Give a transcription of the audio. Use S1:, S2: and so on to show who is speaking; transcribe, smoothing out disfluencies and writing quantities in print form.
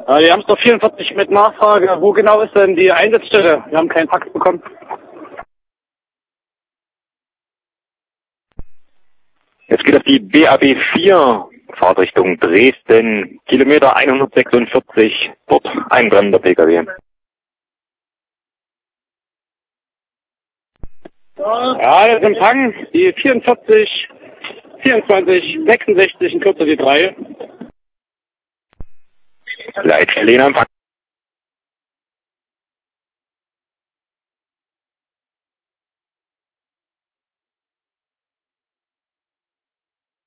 S1: Wir haben es doch 44 mit Nachfrage. Wo genau ist denn die Einsatzstelle? Wir haben keinen Fax bekommen.
S2: Jetzt geht auf die BAB 4, Fahrtrichtung Dresden, Kilometer 146, dort ein brennender Pkw.
S1: Ja, das ist Empfang, die 44, 24, 66, in Kürze die 3.
S2: Leitstelle in Empfang.